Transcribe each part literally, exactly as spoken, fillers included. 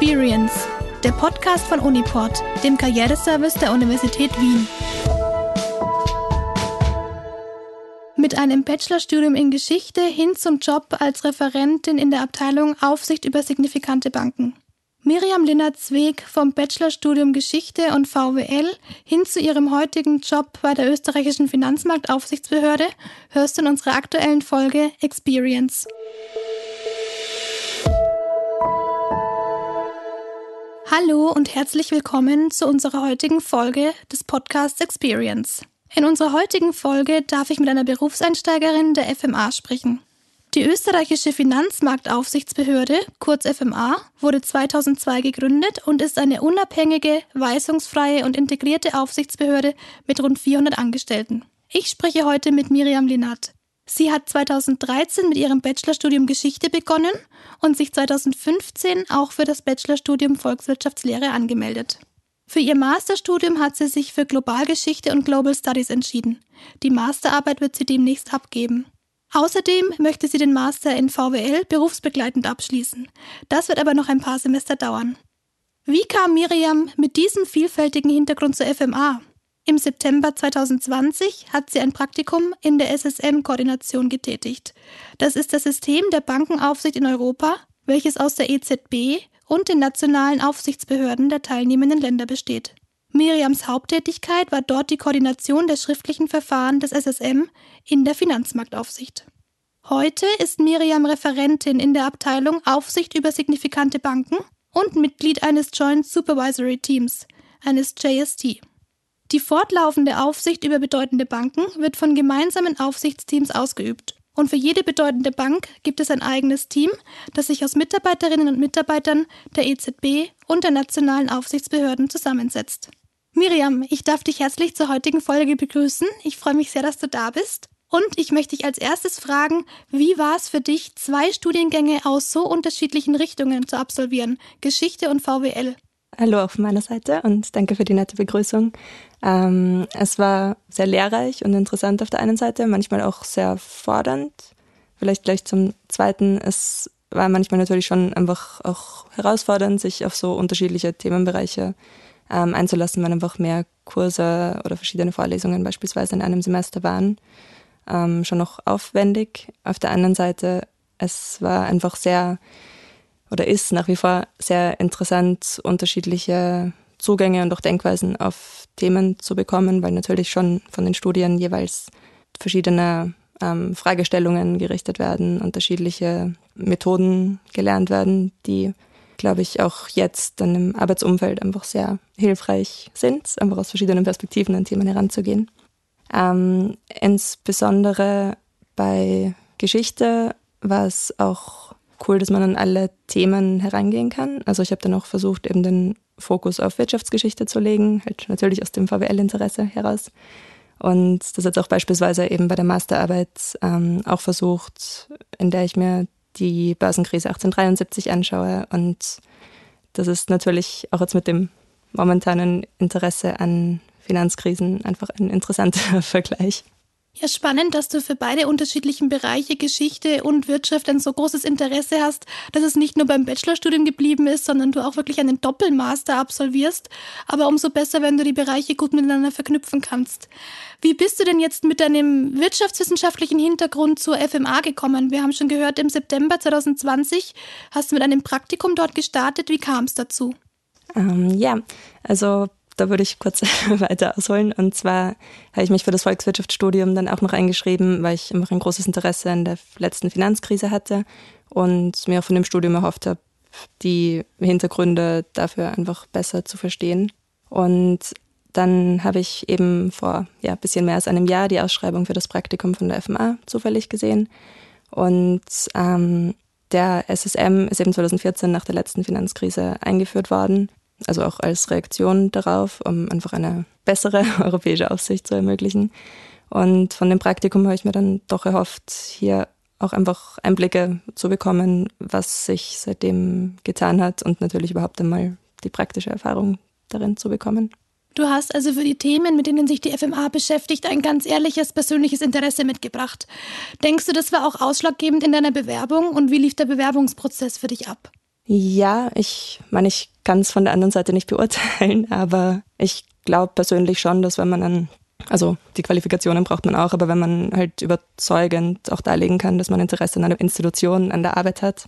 Experience, der Podcast von Uniport, dem Karriereservice der Universität Wien. Mit einem Bachelorstudium in Geschichte hin zum Job als Referentin in der Abteilung Aufsicht über signifikante Banken. Miriam Linnartz-Weg vom Bachelorstudium Geschichte und V W L hin zu ihrem heutigen Job bei der österreichischen Finanzmarktaufsichtsbehörde hörst du in unserer aktuellen Folge Experience. Hallo und herzlich willkommen zu unserer heutigen Folge des Podcasts Experience. In unserer heutigen Folge darf ich mit einer Berufseinsteigerin der F M A sprechen. Die österreichische Finanzmarktaufsichtsbehörde, kurz F M A, wurde zweitausendzwei gegründet und ist eine unabhängige, weisungsfreie und integrierte Aufsichtsbehörde mit rund vierhundert Angestellten. Ich spreche heute mit Miriam Linnartz. Sie hat zweitausenddreizehn mit ihrem Bachelorstudium Geschichte begonnen und sich zweitausendfünfzehn auch für das Bachelorstudium Volkswirtschaftslehre angemeldet. Für ihr Masterstudium hat sie sich für Globalgeschichte und Global Studies entschieden. Die Masterarbeit wird sie demnächst abgeben. Außerdem möchte sie den Master in V W L berufsbegleitend abschließen. Das wird aber noch ein paar Semester dauern. Wie kam Miriam mit diesem vielfältigen Hintergrund zur F M A? Im September zweitausendzwanzig hat sie ein Praktikum in der S S M-Koordination getätigt. Das ist das System der Bankenaufsicht in Europa, welches aus der E Z B und den nationalen Aufsichtsbehörden der teilnehmenden Länder besteht. Miriams Haupttätigkeit war dort die Koordination der schriftlichen Verfahren des S S M in der Finanzmarktaufsicht. Heute ist Miriam Referentin in der Abteilung Aufsicht über signifikante Banken und Mitglied eines Joint Supervisory Teams, eines J S T. Die fortlaufende Aufsicht über bedeutende Banken wird von gemeinsamen Aufsichtsteams ausgeübt. Und für jede bedeutende Bank gibt es ein eigenes Team, das sich aus Mitarbeiterinnen und Mitarbeitern der E Z B und der nationalen Aufsichtsbehörden zusammensetzt. Miriam, ich darf dich herzlich zur heutigen Folge begrüßen. Ich freue mich sehr, dass du da bist. Und ich möchte dich als erstes fragen, wie war es für dich, zwei Studiengänge aus so unterschiedlichen Richtungen zu absolvieren, Geschichte und V W L? Hallo auch von meiner Seite und danke für die nette Begrüßung. Ähm, es war sehr lehrreich und interessant auf der einen Seite, manchmal auch sehr fordernd. Vielleicht gleich zum Zweiten, es war manchmal natürlich schon einfach auch herausfordernd, sich auf so unterschiedliche Themenbereiche ähm, einzulassen, weil einfach mehr Kurse oder verschiedene Vorlesungen beispielsweise in einem Semester waren. Ähm, schon noch aufwendig. Auf der anderen Seite, es war einfach sehr oder ist nach wie vor sehr interessant, unterschiedliche Zugänge und auch Denkweisen auf Themen zu bekommen, weil natürlich schon von den Studien jeweils verschiedene ähm, Fragestellungen gerichtet werden, unterschiedliche Methoden gelernt werden, die, glaube ich, auch jetzt dann im Arbeitsumfeld einfach sehr hilfreich sind, einfach aus verschiedenen Perspektiven an Themen heranzugehen. Ähm, insbesondere bei Geschichte war es auch cool, dass man an alle Themen herangehen kann. Also ich habe dann auch versucht, eben den Fokus auf Wirtschaftsgeschichte zu legen, halt natürlich aus dem V W L-Interesse heraus. Und das hat auch beispielsweise eben bei der Masterarbeit ähm, auch versucht, in der ich mir die Börsenkrise achtzehnhundertdreiundsiebzig anschaue. Und das ist natürlich auch jetzt mit dem momentanen Interesse an Finanzkrisen einfach ein interessanter Vergleich. Ja, spannend, dass du für beide unterschiedlichen Bereiche Geschichte und Wirtschaft ein so großes Interesse hast, dass es nicht nur beim Bachelorstudium geblieben ist, sondern du auch wirklich einen Doppelmaster absolvierst. Aber umso besser, wenn du die Bereiche gut miteinander verknüpfen kannst. Wie bist du denn jetzt mit deinem wirtschaftswissenschaftlichen Hintergrund zur F M A gekommen? Wir haben schon gehört, im September zweitausendzwanzig hast du mit einem Praktikum dort gestartet. Wie kam es dazu? Ähm, ja, also da würde ich kurz weiter ausholen. Und zwar habe ich mich für das Volkswirtschaftsstudium dann auch noch eingeschrieben, weil ich einfach ein großes Interesse an der letzten Finanzkrise hatte und mir auch von dem Studium erhofft habe, die Hintergründe dafür einfach besser zu verstehen. Und dann habe ich eben vor ja, ein bisschen mehr als einem Jahr die Ausschreibung für das Praktikum von der F M A zufällig gesehen. Und ähm, der S S M ist eben zweitausendvierzehn nach der letzten Finanzkrise eingeführt worden. Also auch als Reaktion darauf, um einfach eine bessere europäische Aufsicht zu ermöglichen. Und von dem Praktikum habe ich mir dann doch erhofft, hier auch einfach Einblicke zu bekommen, was sich seitdem getan hat und natürlich überhaupt einmal die praktische Erfahrung darin zu bekommen. Du hast also für die Themen, mit denen sich die F M A beschäftigt, ein ganz ehrliches, persönliches Interesse mitgebracht. Denkst du, das war auch ausschlaggebend in deiner Bewerbung und wie lief der Bewerbungsprozess für dich ab? Ja, ich meine, ich kann es von der anderen Seite nicht beurteilen, aber ich glaube persönlich schon, dass wenn man dann, also die Qualifikationen braucht man auch, aber wenn man halt überzeugend auch darlegen kann, dass man Interesse an einer Institution, an der Arbeit hat,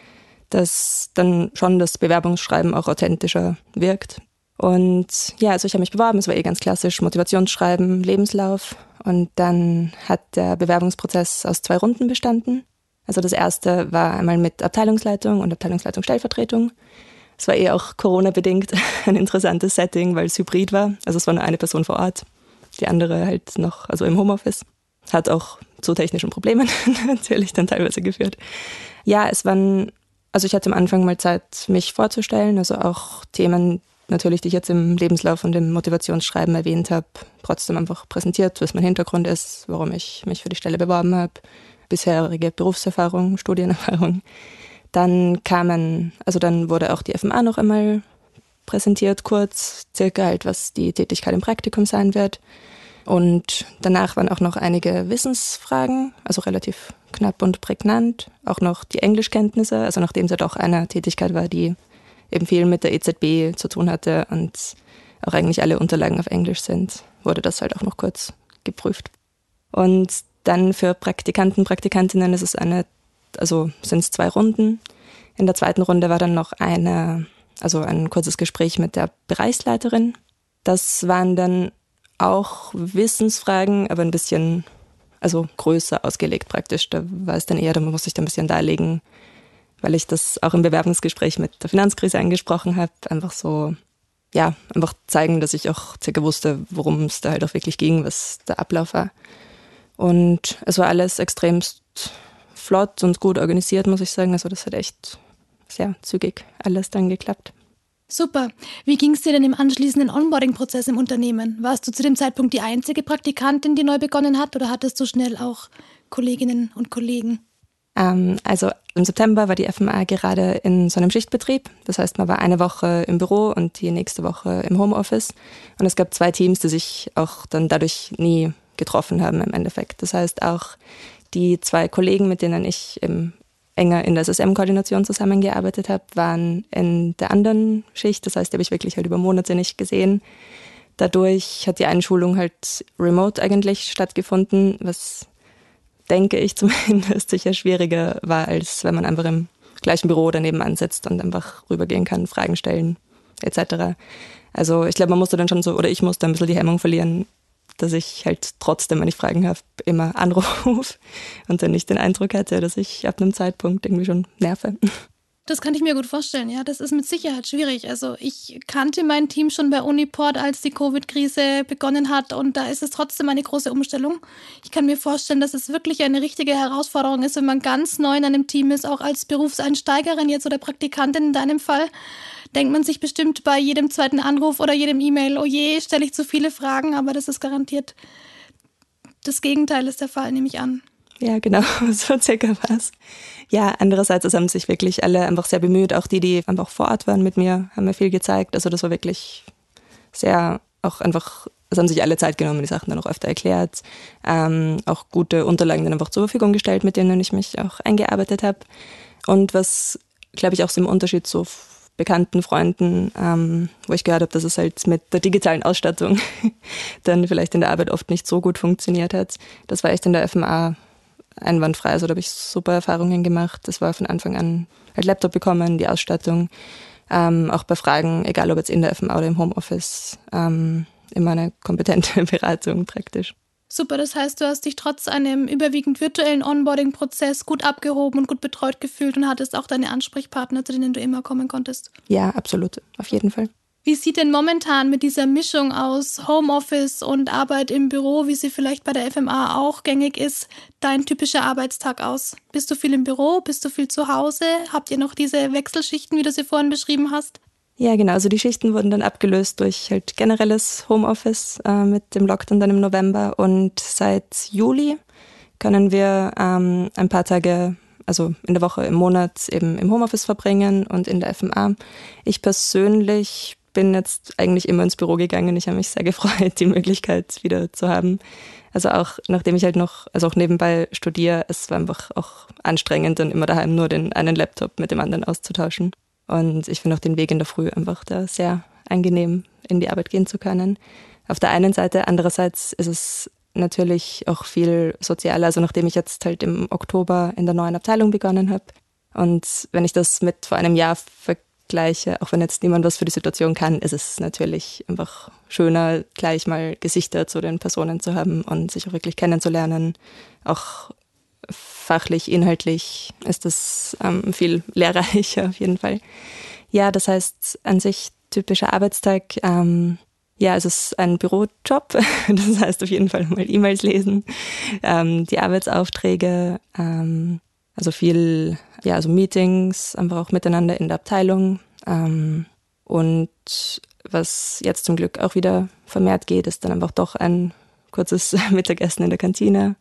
dass dann schon das Bewerbungsschreiben auch authentischer wirkt. Und ja, also ich habe mich beworben, es war eh ganz klassisch, Motivationsschreiben, Lebenslauf. Und dann hat der Bewerbungsprozess aus zwei Runden bestanden. Also das erste war einmal mit Abteilungsleitung und Abteilungsleitung Stellvertretung. Es war eh auch Corona-bedingt ein interessantes Setting, weil es hybrid war. Also es war nur eine Person vor Ort, die andere halt noch, also im Homeoffice. Hat auch zu technischen Problemen natürlich dann teilweise geführt. Ja, es waren, also ich hatte am Anfang mal Zeit, mich vorzustellen, also auch Themen natürlich, die ich jetzt im Lebenslauf und im Motivationsschreiben erwähnt habe, trotzdem einfach präsentiert, was mein Hintergrund ist, warum ich mich für die Stelle beworben habe, bisherige Berufserfahrung, Studienerfahrung. Dann kamen, also dann wurde auch die F M A noch einmal präsentiert, kurz, circa halt, was die Tätigkeit im Praktikum sein wird. Und danach waren auch noch einige Wissensfragen, also relativ knapp und prägnant. Auch noch die Englischkenntnisse, also nachdem es ja doch eine Tätigkeit war, die eben viel mit der E Z B zu tun hatte und auch eigentlich alle Unterlagen auf Englisch sind, wurde das halt auch noch kurz geprüft. Und dann für Praktikanten, Praktikantinnen ist es eine, also sind es zwei Runden. In der zweiten Runde war dann noch eine, also ein kurzes Gespräch mit der Bereichsleiterin. Das waren dann auch Wissensfragen, aber ein bisschen, also größer ausgelegt praktisch. Da war es dann eher, da musste ich dann ein bisschen darlegen, weil ich das auch im Bewerbungsgespräch mit der Finanzkrise angesprochen habe. Einfach so, ja, einfach zeigen, dass ich auch circa wusste, worum es da halt auch wirklich ging, was der Ablauf war. Und es war alles extremst flott und gut organisiert, muss ich sagen. Also das hat echt sehr zügig alles dann geklappt. Super. Wie ging es dir denn im anschließenden Onboarding-Prozess im Unternehmen? Warst du zu dem Zeitpunkt die einzige Praktikantin, die neu begonnen hat, oder hattest du schnell auch Kolleginnen und Kollegen? Ähm, also im September war die F M A gerade in so einem Schichtbetrieb. Das heißt, man war eine Woche im Büro und die nächste Woche im Homeoffice. Und es gab zwei Teams, die sich auch dann dadurch nie getroffen haben im Endeffekt. Das heißt, auch die zwei Kollegen, mit denen ich im enger in der S S M-Koordination zusammengearbeitet habe, waren in der anderen Schicht. Das heißt, die habe ich wirklich halt über Monate nicht gesehen. Dadurch hat die Einschulung halt remote eigentlich stattgefunden, was, denke ich zumindest, sicher schwieriger war, als wenn man einfach im gleichen Büro daneben ansitzt und einfach rübergehen kann, Fragen stellen et cetera. Also ich glaube, man musste dann schon so, oder ich musste ein bisschen die Hemmung verlieren, dass ich halt trotzdem, wenn ich Fragen habe, immer anrufe und dann nicht den Eindruck hatte, dass ich ab einem Zeitpunkt irgendwie schon nerve. Das kann ich mir gut vorstellen, ja. Das ist mit Sicherheit schwierig. Also ich kannte mein Team schon bei Uniport, als die Covid-Krise begonnen hat, und da ist es trotzdem eine große Umstellung. Ich kann mir vorstellen, dass es wirklich eine richtige Herausforderung ist, wenn man ganz neu in einem Team ist, auch als Berufseinsteigerin jetzt oder Praktikantin in deinem Fall. Denkt man sich bestimmt bei jedem zweiten Anruf oder jedem E-Mail, oh je, stelle ich zu viele Fragen, aber das ist garantiert das Gegenteil ist der Fall, nehme ich an. Ja, genau, so circa was. Ja, andererseits es haben sich wirklich alle einfach sehr bemüht, auch die, die einfach vor Ort waren mit mir, haben mir viel gezeigt. Also das war wirklich sehr, auch einfach, es haben sich alle Zeit genommen, die Sachen dann auch öfter erklärt, ähm, auch gute Unterlagen dann einfach zur Verfügung gestellt, mit denen ich mich auch eingearbeitet habe. Und was, glaube ich, auch so im Unterschied zu bekannten Freunden, ähm, wo ich gehört habe, dass es halt mit der digitalen Ausstattung dann vielleicht in der Arbeit oft nicht so gut funktioniert hat. Das war echt in der F M A einwandfrei. Also da habe ich super Erfahrungen gemacht. Das war von Anfang an halt Laptop bekommen, die Ausstattung. Ähm, auch bei Fragen, egal ob jetzt in der F M A oder im Homeoffice, ähm, immer eine kompetente Beratung praktisch. Super, das heißt, du hast dich trotz einem überwiegend virtuellen Onboarding-Prozess gut abgehoben und gut betreut gefühlt und hattest auch deine Ansprechpartner, zu denen du immer kommen konntest. Ja, absolut, auf jeden Fall. Wie sieht denn momentan mit dieser Mischung aus Homeoffice und Arbeit im Büro, wie sie vielleicht bei der F M A auch gängig ist, dein typischer Arbeitstag aus? Bist du viel im Büro? Bist du viel zu Hause? Habt ihr noch diese Wechselschichten, wie du sie vorhin beschrieben hast? Ja, genau. Also die Schichten wurden dann abgelöst durch halt generelles Homeoffice äh, mit dem Lockdown dann im November. Und seit Juli können wir ähm, ein paar Tage, also in der Woche, im Monat eben im Homeoffice verbringen und in der F M A. Ich persönlich bin jetzt eigentlich immer ins Büro gegangen. Ich habe mich sehr gefreut, die Möglichkeit wieder zu haben. Also auch nachdem ich halt noch, also auch nebenbei studiere, es war einfach auch anstrengend, dann immer daheim nur den einen Laptop mit dem anderen auszutauschen. Und ich finde auch den Weg in der Früh einfach da sehr angenehm, in die Arbeit gehen zu können. Auf der einen Seite, andererseits ist es natürlich auch viel sozialer, also nachdem ich jetzt halt im Oktober in der neuen Abteilung begonnen habe. Und wenn ich das mit vor einem Jahr vergleiche, auch wenn jetzt niemand was für die Situation kann, ist es natürlich einfach schöner, gleich mal Gesichter zu den Personen zu haben und sich auch wirklich kennenzulernen. Auch fachlich, inhaltlich ist das ähm, viel lehrreicher auf jeden Fall. Ja, das heißt an sich typischer Arbeitstag, ähm, ja, es ist ein Bürojob, das heißt auf jeden Fall mal E-Mails lesen, ähm, die Arbeitsaufträge, ähm, also viel, ja, also Meetings, einfach auch miteinander in der Abteilung. Ähm, und was jetzt zum Glück auch wieder vermehrt geht, ist dann einfach doch ein kurzes Mittagessen in der Kantine.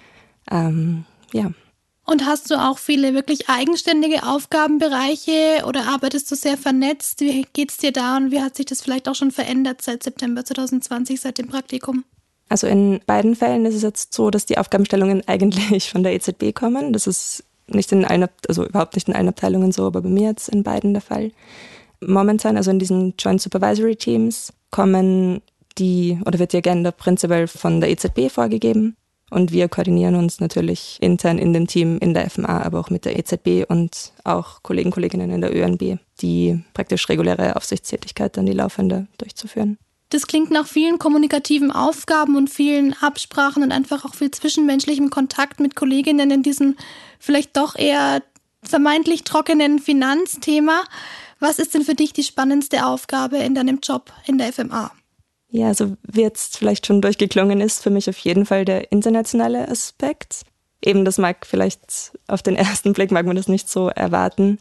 Ähm, ja. Und hast du auch viele wirklich eigenständige Aufgabenbereiche oder arbeitest du sehr vernetzt? Wie geht's dir da und wie hat sich das vielleicht auch schon verändert seit September zwanzig zwanzig, seit dem Praktikum? Also in beiden Fällen ist es jetzt so, dass die Aufgabenstellungen eigentlich von der E Z B kommen. Das ist nicht in allen, also überhaupt nicht in allen Abteilungen so, aber bei mir jetzt in beiden der Fall. Momentan, also in diesen Joint Supervisory Teams, kommen die, oder wird die Agenda prinzipiell von der E Z B vorgegeben. Und wir koordinieren uns natürlich intern in dem Team, in der F M A, aber auch mit der E Z B und auch Kollegen, Kolleginnen in der Ö N B, die praktisch reguläre Aufsichtstätigkeit dann die laufende durchzuführen. Das klingt nach vielen kommunikativen Aufgaben und vielen Absprachen und einfach auch viel zwischenmenschlichem Kontakt mit Kolleginnen in diesem vielleicht doch eher vermeintlich trockenen Finanzthema. Was ist denn für dich die spannendste Aufgabe in deinem Job in der F M A? Ja, also wie jetzt vielleicht schon durchgeklungen ist, für mich auf jeden Fall der internationale Aspekt. Eben, das mag vielleicht auf den ersten Blick, mag man das nicht so erwarten.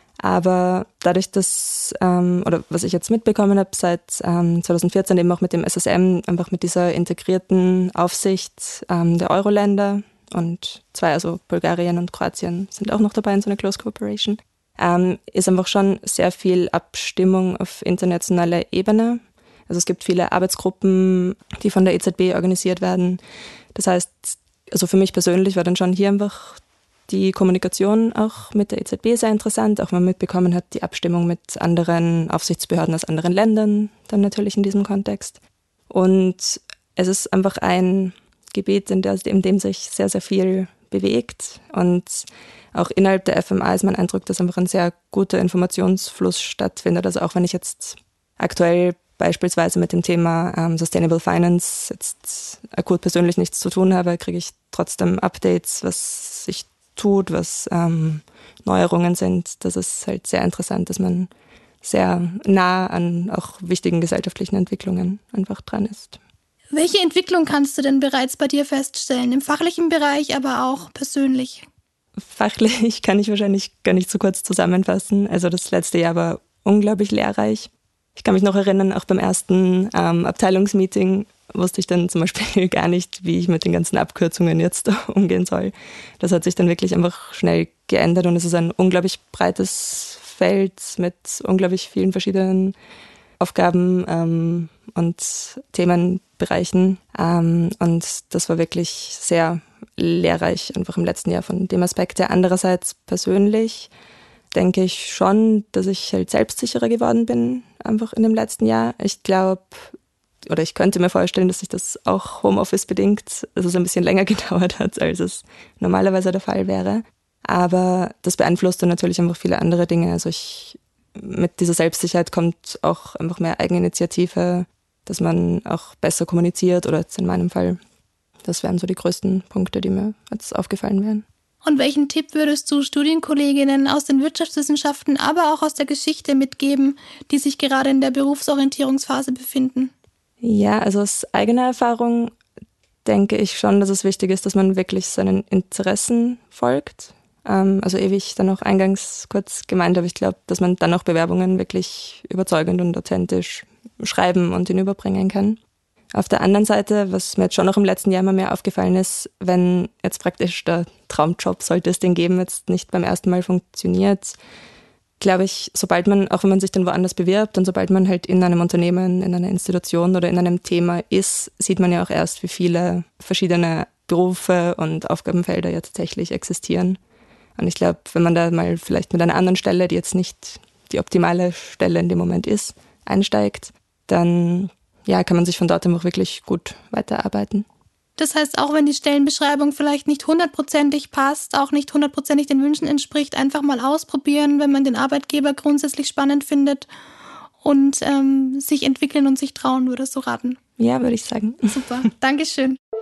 Aber dadurch, dass, ähm, oder was ich jetzt mitbekommen habe, seit ähm, zwanzig vierzehn eben auch mit dem S S M, einfach mit dieser integrierten Aufsicht ähm, der Euro-Länder und zwei, also Bulgarien und Kroatien sind auch noch dabei in so einer Close Cooperation, ähm, ist einfach schon sehr viel Abstimmung auf internationaler Ebene. Also es gibt viele Arbeitsgruppen, die von der E Z B organisiert werden. Das heißt, also für mich persönlich war dann schon hier einfach die Kommunikation auch mit der E Z B sehr interessant, auch wenn man mitbekommen hat, die Abstimmung mit anderen Aufsichtsbehörden aus anderen Ländern, dann natürlich in diesem Kontext. Und es ist einfach ein Gebiet, in, der, in dem sich sehr, sehr viel bewegt. Und auch innerhalb der F M A ist mein Eindruck, dass einfach ein sehr guter Informationsfluss stattfindet. Also auch wenn ich jetzt aktuell beispielsweise mit dem Thema ähm, Sustainable Finance jetzt akut persönlich nichts zu tun habe, kriege ich trotzdem Updates, was sich tut, was ähm, Neuerungen sind. Das ist halt sehr interessant, dass man sehr nah an auch wichtigen gesellschaftlichen Entwicklungen einfach dran ist. Welche Entwicklung kannst du denn bereits bei dir feststellen? Im fachlichen Bereich, aber auch persönlich? Fachlich kann ich wahrscheinlich gar nicht so kurz zusammenfassen. Also das letzte Jahr war unglaublich lehrreich. Ich kann mich noch erinnern, auch beim ersten ähm, Abteilungsmeeting wusste ich dann zum Beispiel gar nicht, wie ich mit den ganzen Abkürzungen jetzt umgehen soll. Das hat sich dann wirklich einfach schnell geändert und es ist ein unglaublich breites Feld mit unglaublich vielen verschiedenen Aufgaben ähm, und Themenbereichen. Ähm, und das war wirklich sehr lehrreich einfach im letzten Jahr von dem Aspekt her. Andererseits persönlich denke ich schon, dass ich halt selbstsicherer geworden bin, einfach in dem letzten Jahr. Ich glaube, oder ich könnte mir vorstellen, dass sich das auch Homeoffice bedingt, dass es ein bisschen länger gedauert hat, als es normalerweise der Fall wäre. Aber das beeinflusst dann natürlich einfach viele andere Dinge. Also ich, mit dieser Selbstsicherheit kommt auch einfach mehr Eigeninitiative, dass man auch besser kommuniziert oder jetzt in meinem Fall. Das wären so die größten Punkte, die mir jetzt aufgefallen wären. Und welchen Tipp würdest du Studienkolleginnen aus den Wirtschaftswissenschaften, aber auch aus der Geschichte mitgeben, die sich gerade in der Berufsorientierungsphase befinden? Ja, also aus eigener Erfahrung denke ich schon, dass es wichtig ist, dass man wirklich seinen Interessen folgt. Ähm, also ewig dann auch eingangs kurz gemeint habe, ich glaube, dass man dann auch Bewerbungen wirklich überzeugend und authentisch schreiben und hinüberbringen kann. Auf der anderen Seite, was mir jetzt schon noch im letzten Jahr immer mehr aufgefallen ist, wenn jetzt praktisch der Traumjob, sollte es den geben, jetzt nicht beim ersten Mal funktioniert, glaube ich, sobald man, auch wenn man sich dann woanders bewirbt und sobald man halt in einem Unternehmen, in einer Institution oder in einem Thema ist, sieht man ja auch erst, wie viele verschiedene Berufe und Aufgabenfelder ja tatsächlich existieren. Und ich glaube, wenn man da mal vielleicht mit einer anderen Stelle, die jetzt nicht die optimale Stelle in dem Moment ist, einsteigt, dann ja, kann man sich von dort einfach wirklich gut weiterarbeiten. Das heißt, auch wenn die Stellenbeschreibung vielleicht nicht hundertprozentig passt, auch nicht hundertprozentig den Wünschen entspricht, einfach mal ausprobieren, wenn man den Arbeitgeber grundsätzlich spannend findet und ähm, sich entwickeln und sich trauen, würde so raten. Ja, würde ich sagen. Super, Dankeschön.